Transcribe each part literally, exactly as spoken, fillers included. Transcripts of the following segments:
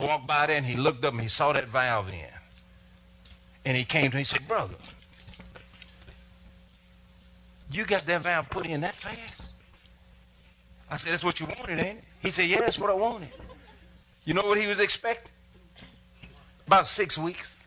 walked by there and he looked up and he saw that valve in. And he came to me and said, brother, you got that valve put in that fast? I said, that's what you wanted, ain't it? He said, yeah, that's what I wanted. You know what he was expecting? About six weeks.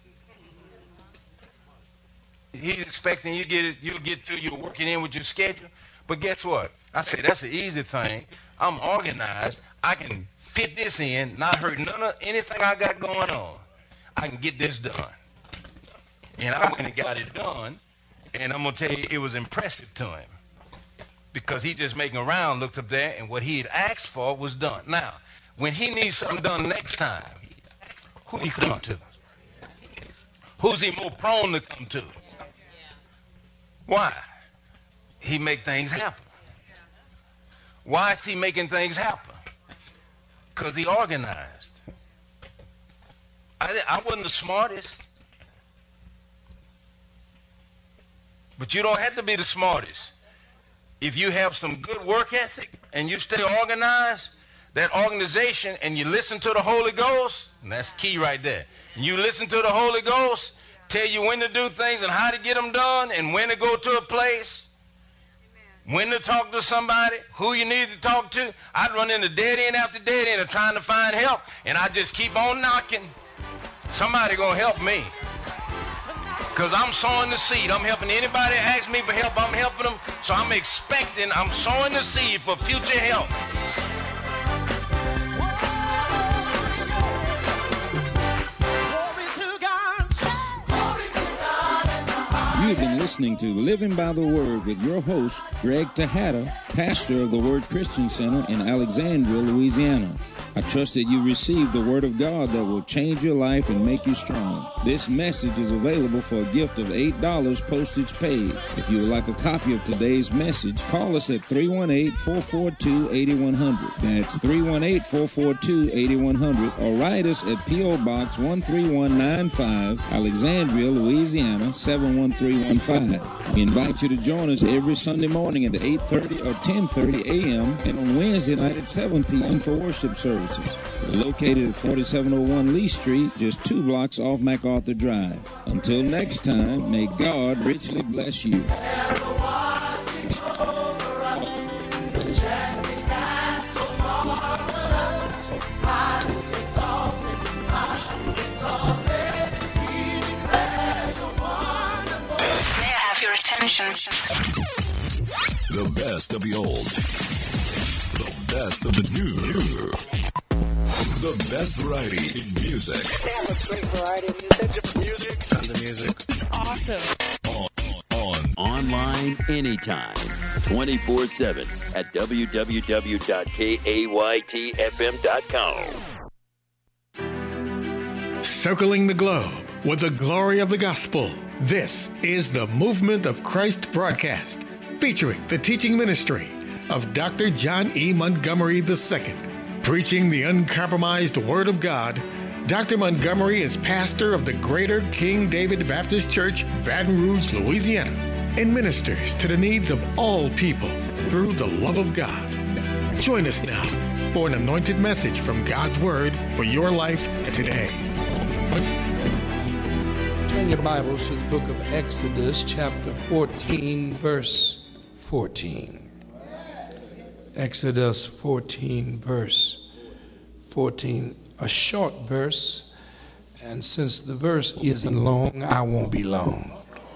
He's expecting you get it, you'll get through, you're working in with your schedule. But guess what? I said, that's an easy thing. I'm organized. I can fit this in, not hurt none of anything I got going on. I can get this done. And I went and got it done. And I'm going to tell you, it was impressive to him. Because he just making around, looked up there, and what he had asked for was done. Now, when he needs something done next time, who do he come to? Who's he more prone to come to? Why? He make things happen. Why is he making things happen? Because he organized. I, I wasn't the smartest. But you don't have to be the smartest. If you have some good work ethic and you stay organized, that organization, and you listen to the Holy Ghost, and that's key right there. You listen to the Holy Ghost, tell you when to do things and how to get them done and when to go to a place, when to talk to somebody, who you need to talk to. I'd run into dead end after dead end of trying to find help, and I just keep on knocking. Somebody gonna help me. Because I'm sowing the seed. I'm helping anybody that asks me for help. I'm helping them. So I'm expecting, I'm sowing the seed for future help. You've been listening to Living by the Word with your host, Greg Tejada, pastor of the Word Christian Center in Alexandria, Louisiana. I trust that you received the Word of God that will change your life and make you strong. This message is available for a gift of eight dollars postage paid. If you would like a copy of today's message, call us at three one eight, four four two, eight one zero zero. That's three one eight, four four two, eight one zero zero. Or write us at P O. Box one three one nine five, Alexandria, Louisiana, seven one three one five. We invite you to join us every Sunday morning at eight thirty or ten thirty a.m. and on Wednesday night at seven p.m. for worship services. We're located at forty-seven oh one Lee Street, just two blocks off MacArthur Drive. Until next time, may God richly bless you. The best of the old. The best of the new. The best variety in music. They have a great variety of music. Music. Tons of music. Awesome. On, on. Online anytime. twenty-four seven at w w w dot kayt f m dot com. Circling the globe with the glory of the gospel. This is the Movement of Christ broadcast, featuring the teaching ministry of Doctor John E. Montgomery the Second. Preaching the uncompromised Word of God, Doctor Montgomery is pastor of the Greater King David Baptist Church, Baton Rouge, Louisiana, and ministers to the needs of all people through the love of God. Join us now for an anointed message from God's Word for your life today. Turn your Bibles to the book of Exodus, chapter fourteen, verse fourteen. Exodus fourteen, verse fourteen. A short verse, and since the verse isn't long, I won't be long.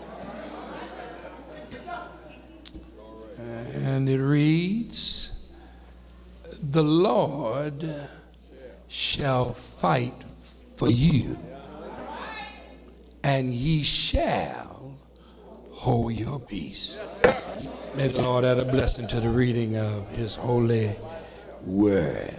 And it reads, "The Lord shall fight for you, and ye shall hold your peace." May the Lord add a blessing to the reading of his holy word.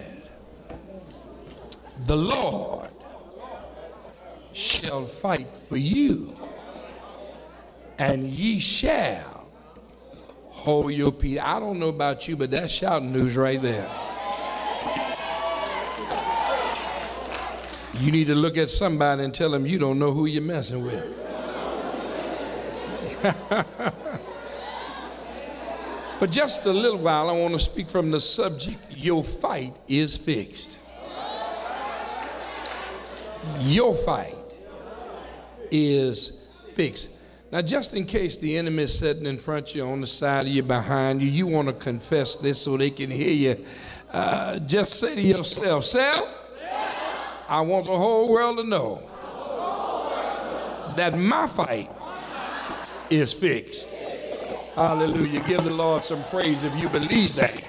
The Lord shall fight for you, and ye shall hold your peace. I don't know about you, but that's shouting news right there. You need to look at somebody and tell them you don't know who you're messing with. For just a little while, I want to speak from the subject, your fight is fixed. Your fight is fixed. Now, just in case the enemy is sitting in front of you, on the side of you, behind you, you want to confess this so they can hear you. Uh, just say to yourself, self, I want the whole world to know that my fight is fixed. Hallelujah. Give the Lord some praise if you believe that.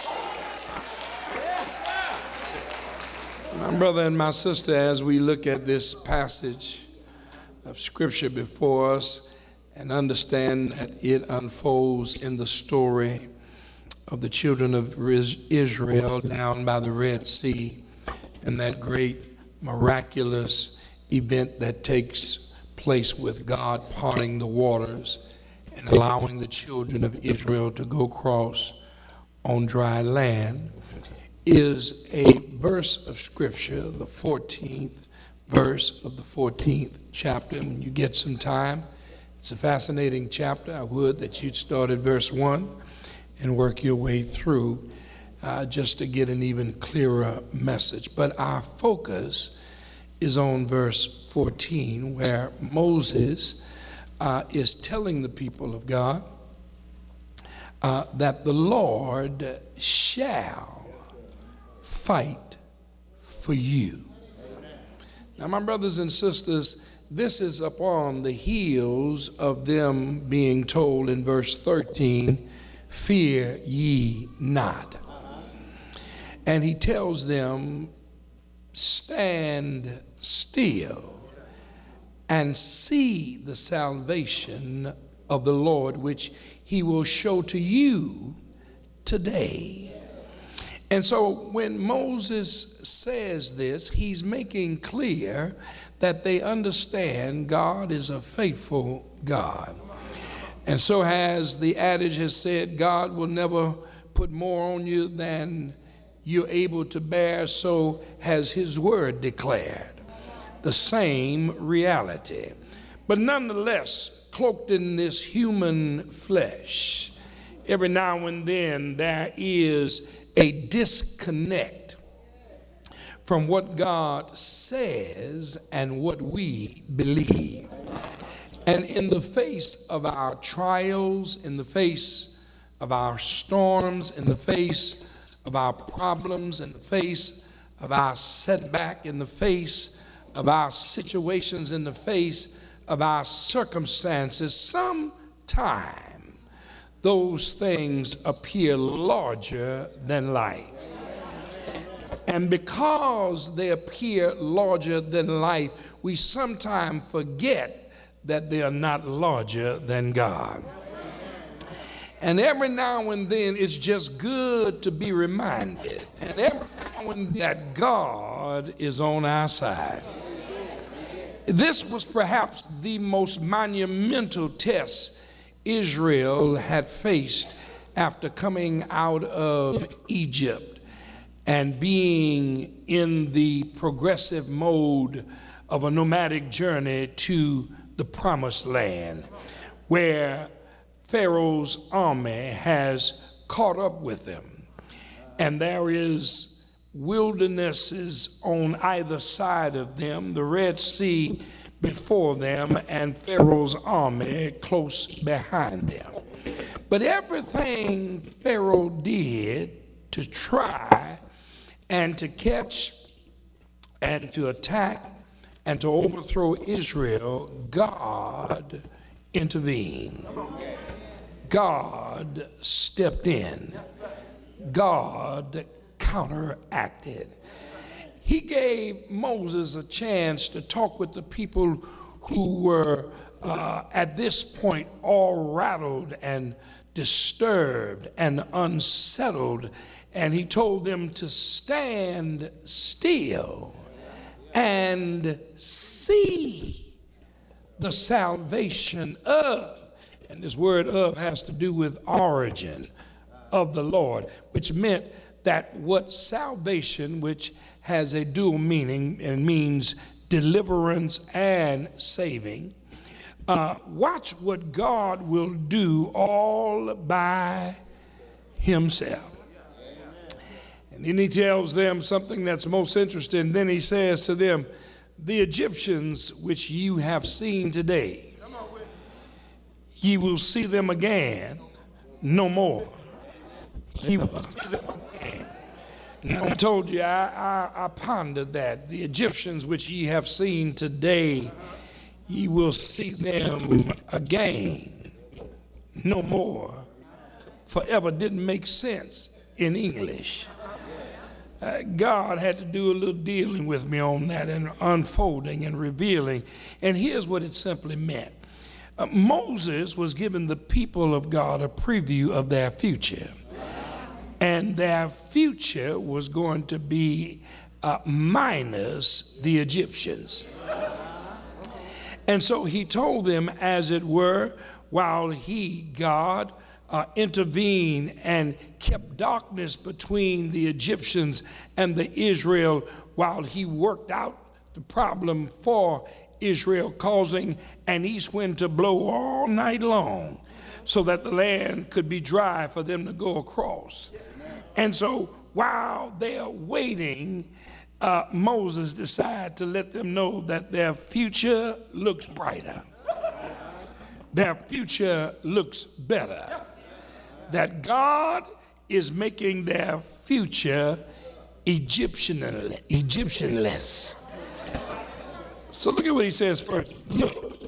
My brother and my sister, as we look at this passage of scripture before us and understand that it unfolds in the story of the children of Israel down by the Red Sea, and that great miraculous event that takes place with God parting the waters and allowing the children of Israel to go across on dry land, is a verse of scripture, the fourteenth verse of the fourteenth chapter. When you get some time, it's a fascinating chapter. I would that you'd start at verse one and work your way through uh, just to get an even clearer message. But our focus is on verse fourteen, where Moses uh, is telling the people of God uh, that the Lord shall fight for you. Now, my brothers and sisters, this is upon the heels of them being told in verse thirteen, fear ye not. And he tells them, stand still and see the salvation of the Lord, which he will show to you today. And so when Moses says this, he's making clear that they understand God is a faithful God. And so, as the adage has said, God will never put more on you than you're able to bear, so has his word declared the same reality. But nonetheless, cloaked in this human flesh, every now and then there is a disconnect from what God says and what we believe. And in the face of our trials, in the face of our storms, in the face of our problems, in the face of our setback, in the face of our situations, in the face of our circumstances, sometimes those things appear larger than life. And because they appear larger than life, we sometimes forget that they are not larger than God. And every now and then it's just good to be reminded, and every now and then, that God is on our side. This was perhaps the most monumental test Israel had faced after coming out of Egypt and being in the progressive mode of a nomadic journey to the promised land, where Pharaoh's army has caught up with them, and there is wildernesses on either side of them, the Red Sea before them, and Pharaoh's army close behind them. But everything Pharaoh did to try and to catch and to attack and to overthrow Israel, God intervened. God stepped in. God counteracted. He gave Moses a chance to talk with the people who were uh, at this point all rattled and disturbed and unsettled, and he told them to stand still and see the salvation of, and this word of has to do with origin, of the Lord, which meant that what salvation, which has a dual meaning and means deliverance and saving, uh, watch what God will do all by himself. And then he tells them something that's most interesting. Then he says to them, the Egyptians which you have seen today, ye will see them again no more. Ye will see them again. Now, I told you, I, I, I pondered that. The Egyptians which ye have seen today, ye will see them again no more. Forever didn't make sense in English. Uh, God had to do a little dealing with me on that and unfolding and revealing. And here's what it simply meant. Uh, Moses was giving the people of God a preview of their future. And their future was going to be uh, minus the Egyptians. And so he told them, as it were, while he, God, uh, intervened and kept darkness between the Egyptians and the Israel, while he worked out the problem for Israel, causing an east wind to blow all night long so that the land could be dry for them to go across. And so while they are waiting, uh, Moses decided to let them know that their future looks brighter. Their future looks better. That God is making their future Egyptian, Egyptianless. So look at what he says first. Look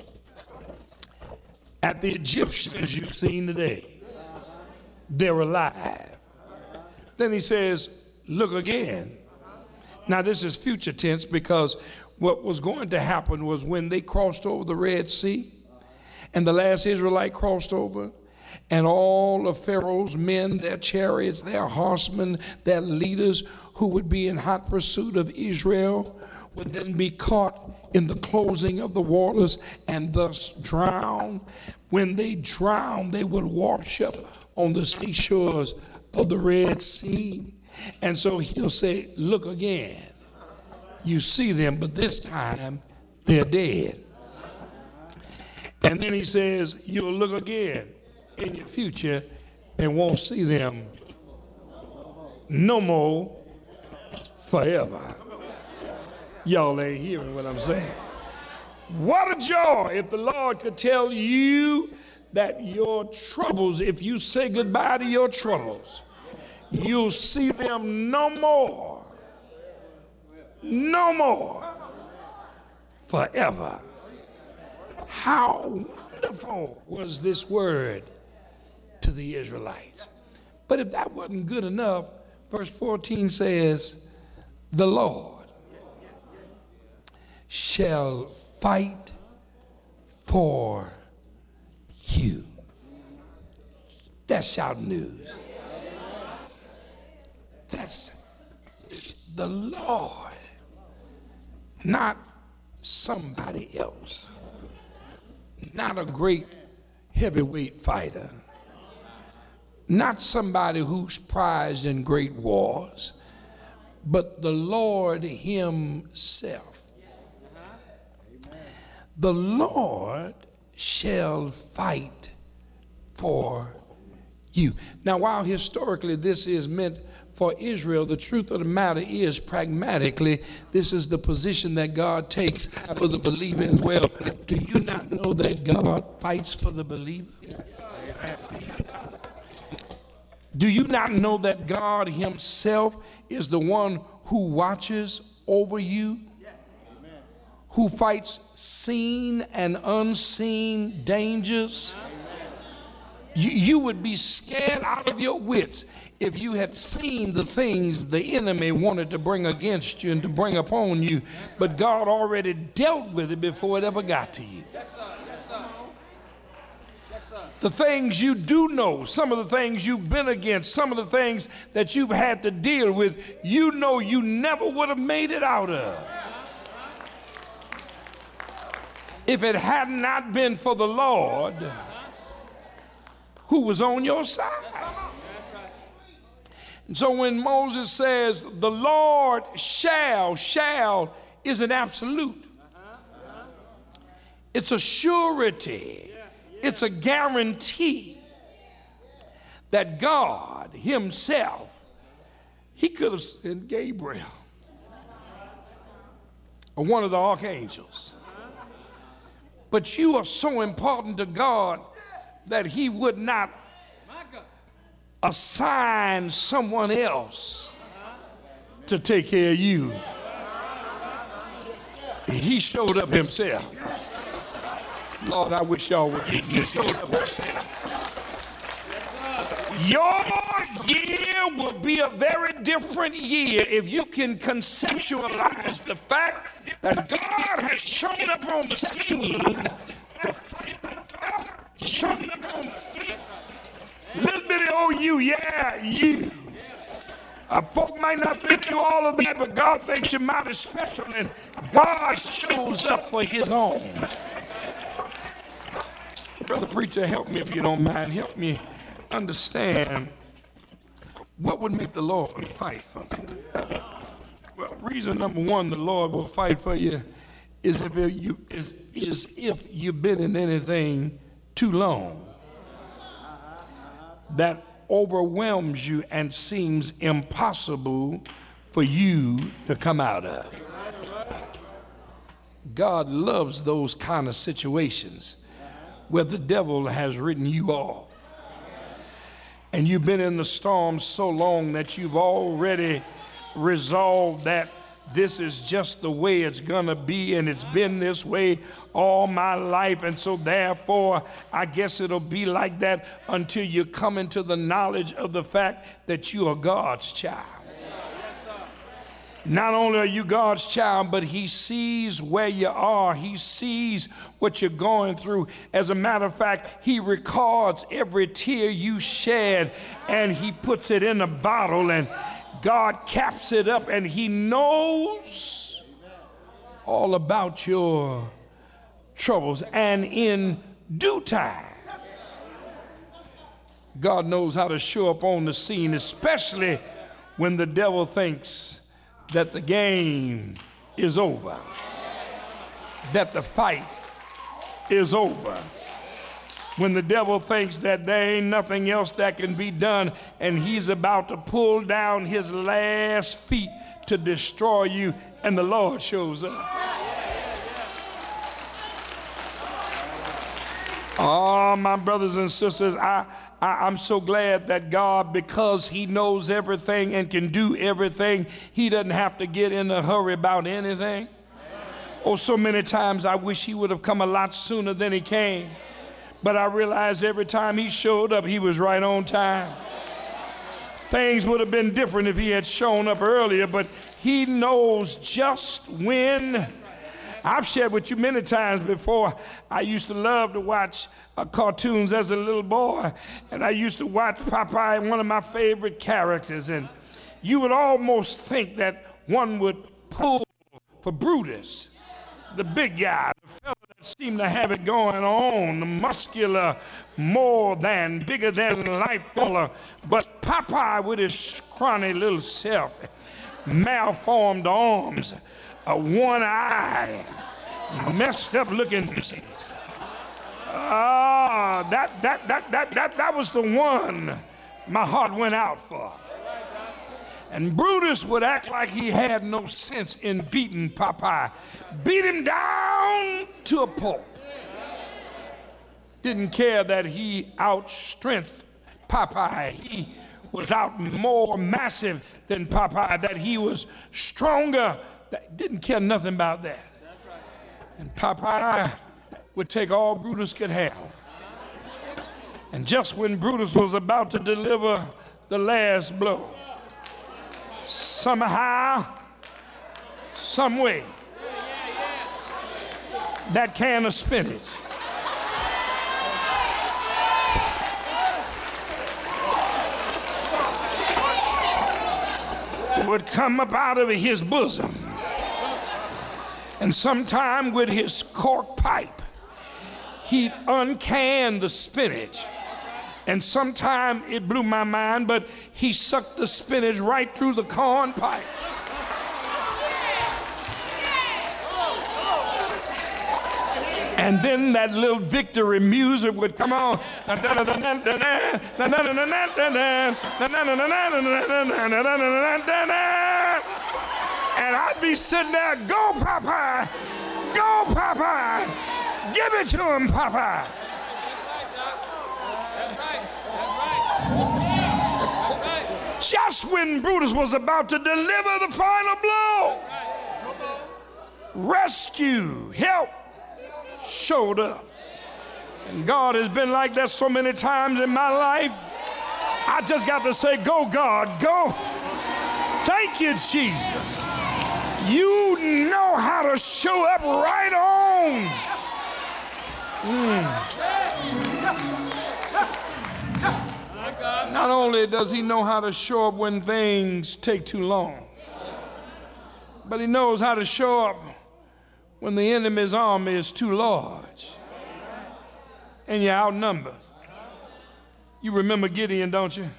at the Egyptians you've seen today. They're alive. Then he says, look again. Now this is future tense, because what was going to happen was when they crossed over the Red Sea and the last Israelite crossed over, and all of Pharaoh's men, their chariots, their horsemen, their leaders who would be in hot pursuit of Israel would then be caught in the closing of the waters and thus drown. When they drowned, they would wash up on the seashores of the Red Sea. And so he'll say, look again. You see them, but this time they're dead. And then he says, you'll look again in your future and won't see them no more forever. Y'all ain't hearing what I'm saying. What a joy if the Lord could tell you that your troubles, if you say goodbye to your troubles, you'll see them no more, no more, forever. How wonderful was this word to the Israelites. But if that wasn't good enough, verse fourteen says, the Lord shall fight for you. That's shouting news. That's the Lord, not somebody else, not a great heavyweight fighter, not somebody who's prized in great wars, but the Lord himself. The Lord shall fight for you. Now, while historically this is meant for Israel, the truth of the matter is, pragmatically, this is the position that God takes for the believer as well. Do you not know that God fights for the believer? Do you not know that God himself is the one who watches over you? Who fights seen and unseen dangers? You, you would be scared out of your wits if you had seen the things the enemy wanted to bring against you and to bring upon you, but God already dealt with it before it ever got to you. Yes, sir. Yes, sir. Yes, sir. The things you do know, some of the things you've been against, some of the things that you've had to deal with, you know you never would have made it out of if it had not been for the Lord who was on your side. And so when Moses says the Lord shall, shall is an absolute. It's a surety. It's a guarantee that God himself, he could have sent Gabriel. or one of the archangels. But you are so important to God that he would not assign someone else to take care of you. He showed up himself. Lord, I wish y'all would get me. Showed up himself. Your year will be a very different year if you can conceptualize the fact that God has shown up on the scene. Shown up on the scene. Little bitty old you, yeah, you. Uh, folk might not think you all of that, but God thinks you're mighty special, and God shows up for his own. Brother preacher, help me if you don't mind. Help me understand what would make the Lord fight for me. Well, reason number one, the Lord will fight for you is if you is, is if you've been in anything too long that overwhelms you and seems impossible for you to come out of. God loves those kind of situations where the devil has written you off. And you've been in the storm so long that you've already resolved that this is just the way it's gonna be, and it's been this way all my life, and so therefore I guess it'll be like that until you come into the knowledge of the fact that you are God's child. Not only are you God's child, but he sees where you are. He sees what you're going through. As a matter of fact, he records every tear you shed, and he puts it in a bottle, and God caps it up, and he knows all about your troubles. And in due time, God knows how to show up on the scene, especially when the devil thinks that the game is over, that the fight is over. When the devil thinks that there ain't nothing else that can be done, and he's about to pull down his last feet to destroy you, and the Lord shows up. Oh, my brothers and sisters, I, I, I'm so glad that God, because he knows everything and can do everything, he doesn't have to get in a hurry about anything. Oh, so many times I wish he would have come a lot sooner than he came. But I realized every time he showed up, he was right on time. Things would have been different if he had shown up earlier, but he knows just when. I've shared with you many times before, I used to love to watch uh, cartoons as a little boy, and I used to watch Popeye, one of my favorite characters, and you would almost think that one would pull for Brutus, the big guy, the fellow that seemed to have it going on, the muscular, more than, bigger than life fella, but Popeye with his scrawny little self, malformed arms, a one eye, messed up looking. Ah, that, that, that, that, that, that was the one my heart went out for. And Brutus would act like he had no sense in beating Popeye. Beat him down to a pulp. Didn't care that he outstrengthened Popeye. He was out more massive than Popeye, that he was stronger. Didn't care nothing about that. And Popeye would take all Brutus could have. And just when Brutus was about to deliver the last blow, somehow, some way, that can of spinach would come up out of his bosom. And sometime with his cork pipe, he'd uncan the spinach. And sometime it blew my mind, but he sucked the spinach right through the corn pipe. And then that little victory music would come on. And I'd be sitting there, go Popeye, go Popeye, give it to him, Popeye. Just when Brutus was about to deliver the final blow, rescue, help showed up. And God has been like that so many times in my life. I just got to say, go God, go. Thank you, Jesus. You know how to show up right on. Mm. Not only does he know how to show up when things take too long, but he knows how to show up when the enemy's army is too large and you're outnumbered. You remember Gideon, don't you?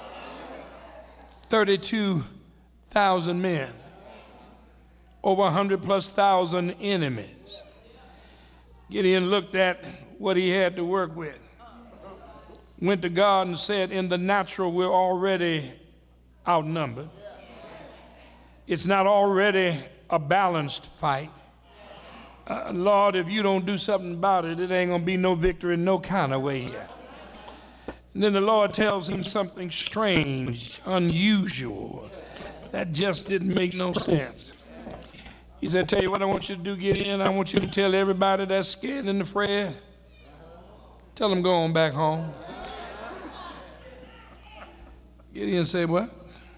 thirty-two thousand men, over one hundred plus thousand enemies. Gideon looked at what he had to work with, went to God and said, in the natural, we're already outnumbered. It's not already a balanced fight. Uh, Lord, if you don't do something about it, it ain't gonna be no victory in no kind of way here. And then the Lord tells him something strange, unusual, that just didn't make no sense. He said, tell you what I want you to do, Gideon. I want you to tell everybody that's scared and afraid, tell them go on back home. Gideon said, what?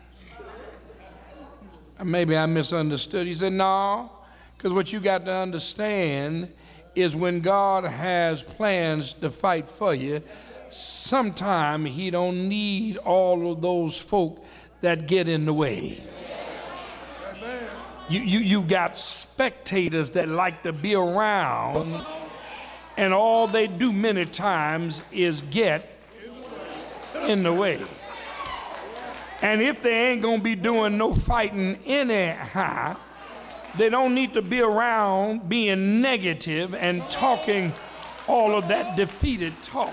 Maybe I misunderstood. He said, no, because what you got to understand is when God has plans to fight for you, sometime he don't need all of those folk that get in the way. You, you, you got spectators that like to be around, and all they do many times is get in the way. And if they ain't gonna be doing no fighting anyhow, they don't need to be around being negative and talking all of that defeated talk.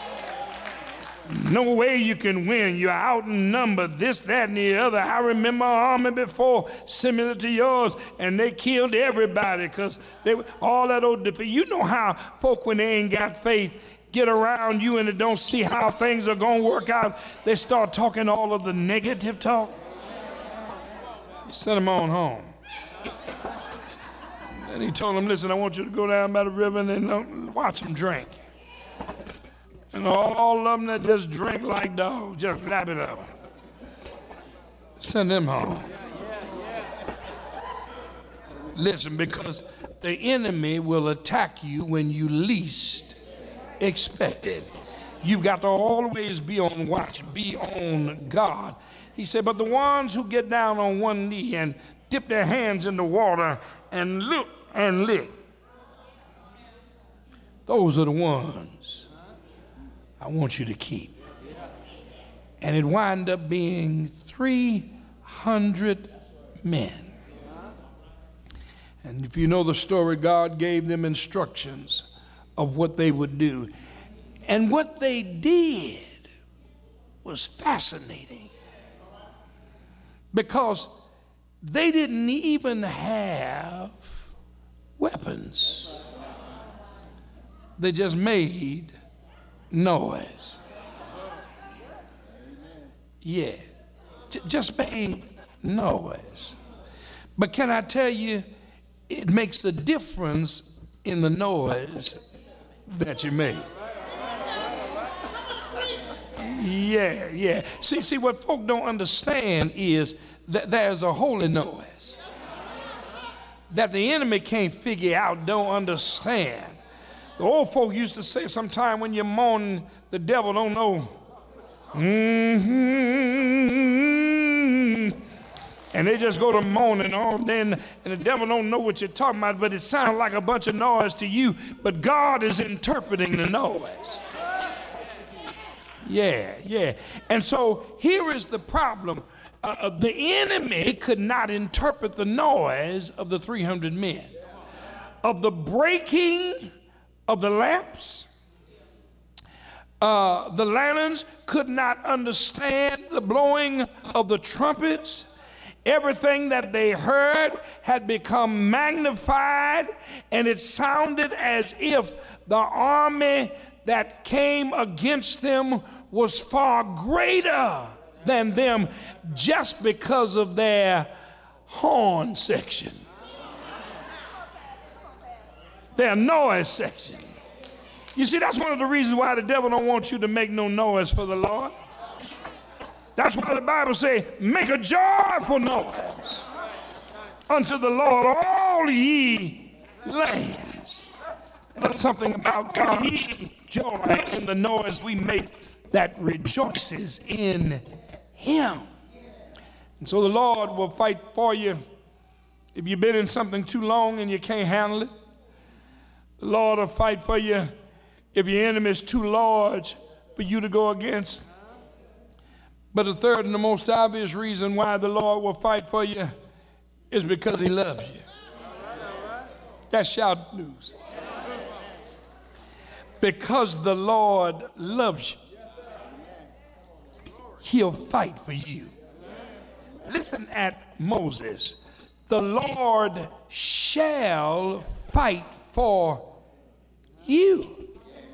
No way you can win. You're outnumbered, this, that, and the other. I remember an army before similar to yours, and they killed everybody because they were all that old defeat. You know how folk, when they ain't got faith, get around you and they don't see how things are going to work out, they start talking all of the negative talk. You send them on home. And he told them, listen, I want you to go down by the river and watch them drink. And all, all of them that just drink like dogs, just lap it up. Send them home. Listen, because the enemy will attack you when you least expect it. You've got to always be on watch, be on God. He said, but the ones who get down on one knee and dip their hands in the water and look and lick, those are the ones I want you to keep. And it wound up being three hundred men. And if you know the story, God gave them instructions of what they would do. And what they did was fascinating, because they didn't even have weapons. They just made noise. Yeah, J- just made noise. But can I tell you, it makes the difference in the noise that you make. Yeah, yeah. See, see, what folk don't understand is that there's a holy noise that the enemy can't figure out, don't understand. The old folk used to say sometime when you're mourning, the devil don't know. Mm-hmm. And they just go to moaning all day, and the devil don't know what you're talking about, but it sounds like a bunch of noise to you, but God is interpreting the noise. Yeah, yeah. And so here is the problem. Uh, the enemy could not interpret the noise of the three hundred men, of the breaking of the lamps. Uh, the lanterns could not understand the blowing of the trumpets. Everything that they heard had become magnified, and it sounded as if the army that came against them was far greater than them just because of their horn section, their noise section. You see, that's one of the reasons why the devil don't want you to make no noise for the Lord. That's why the Bible says, make a joyful noise unto the Lord, all ye lands. There's something about God, joy in the noise we make that rejoices in him. And so the Lord will fight for you if you've been in something too long and you can't handle it. The Lord will fight for you if your enemy is too large for you to go against. But the third and the most obvious reason why the Lord will fight for you is because he loves you. That's shout news. Because the Lord loves you, he'll fight for you. Listen at Moses. The Lord shall fight for you.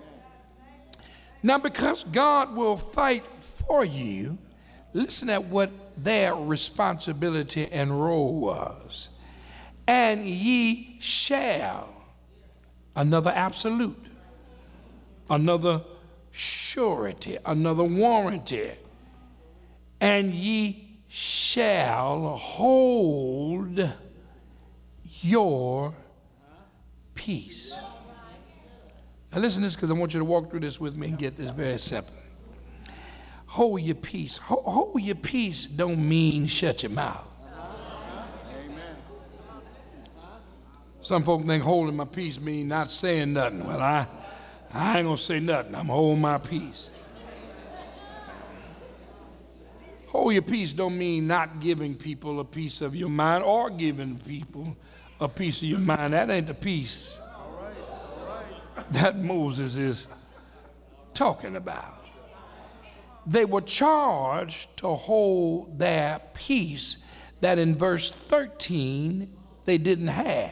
Now, because God will fight for you, listen at what their responsibility and role was. And ye shall, another absolute, another surety, another warranty, and ye shall hold your peace. Now listen to this, because I want you to walk through this with me and get this very simple. Hold your peace. Hold, hold your peace don't mean shut your mouth. Some folk think holding my peace mean not saying nothing. Well, I, I ain't gonna say nothing. I'm holding my peace. Hold your peace don't mean not giving people a piece of your mind or giving people a piece of your mind. That ain't the peace that Moses is talking about. They were charged to hold their peace that in verse thirteen they didn't have.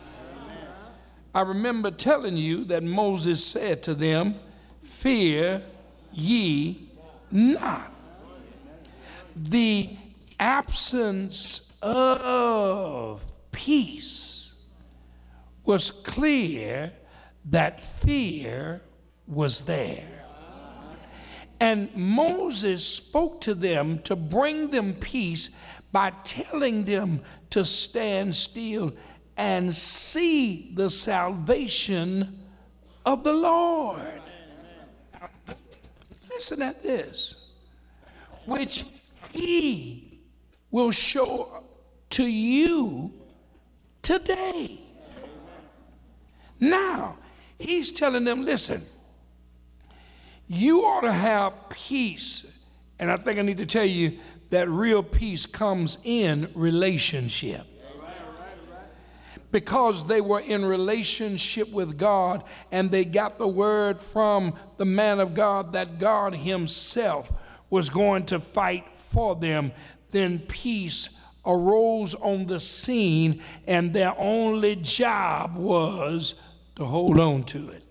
I remember telling you that Moses said to them, fear ye not. The absence of peace was clear that fear was there. And Moses spoke to them to bring them peace by telling them to stand still and see the salvation of the Lord. Listen at this. Which he will show to you today. Now, he's telling them, listen, you ought to have peace. And I think I need to tell you that real peace comes in relationship. Because they were in relationship with God and they got the word from the man of God that God himself was going to fight for them, then peace arose on the scene and their only job was to hold on to it.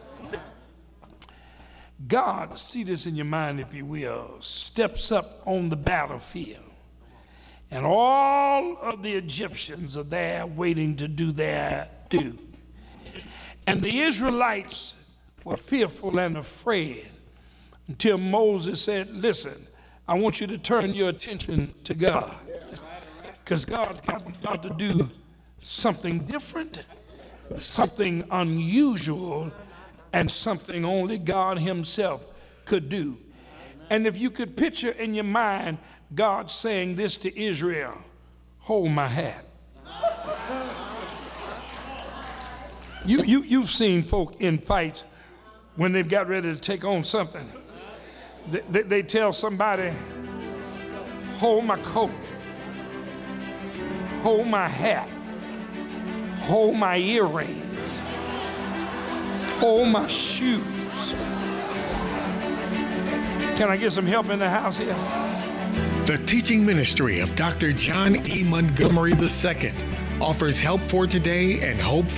God, see this in your mind if you will, steps up on the battlefield. And all of the Egyptians are there waiting to do their due. And the Israelites were fearful and afraid until Moses said, listen, I want you to turn your attention to God. Because God's about to do something different, something unusual, and something only God himself could do. And if you could picture in your mind God saying this to Israel, hold my hat. You, you, you've seen folk in fights when they've got ready to take on something. They, they, they tell somebody, hold my coat, hold my hat, hold my earrings, hold my shoes. Can I get some help in the house here? The teaching ministry of Doctor John E. Montgomery the Second offers help for today and hope for